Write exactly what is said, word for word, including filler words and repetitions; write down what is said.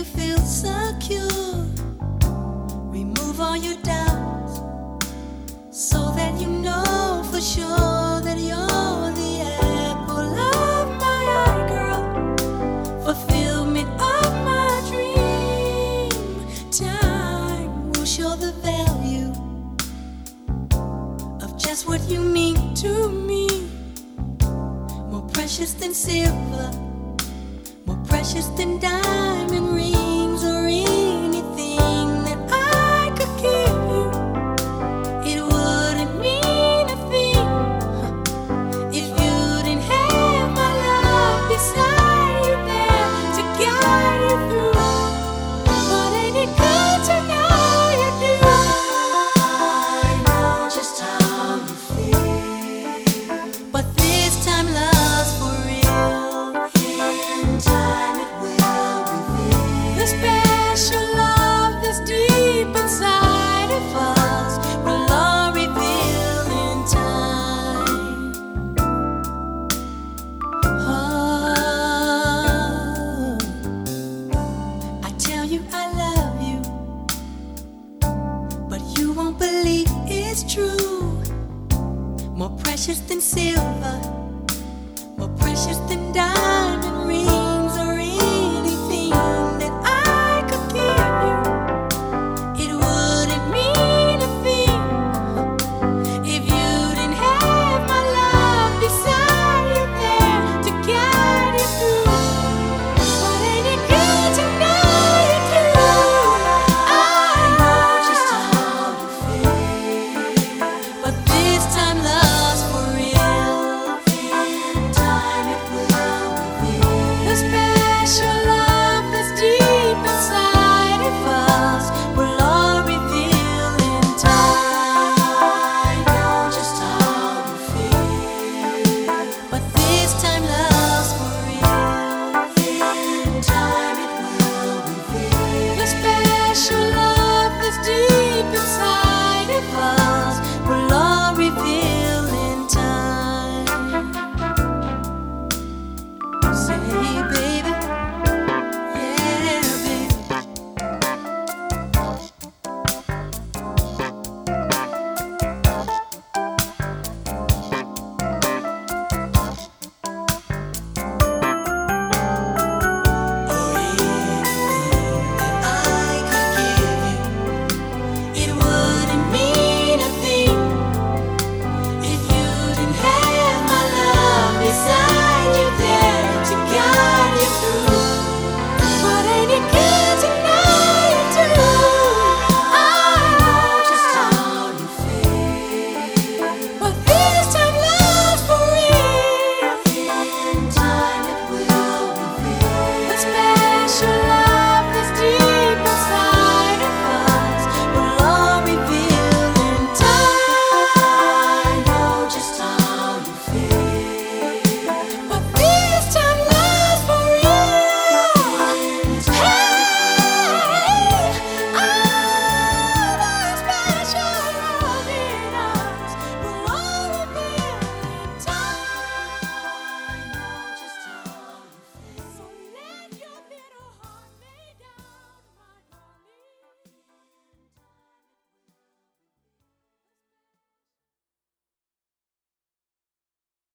you feel secure. Remove all your doubts so that you know for sure that you're the apple of my eye, girl. Fulfillment of my dream. Time will show the value of just what you mean to me. More precious than silver, more precious than diamond rings or anything that I could give you. It wouldn't mean a thing if you didn't have my love beside you there to guide you through. But ain't it good to know you do? I know just how you feel, but this time love's for real. In time it will reveal the special love that's deep inside of us. Will all reveal in time. Oh, I tell you I love you, but you won't believe it's true. More precious than silver,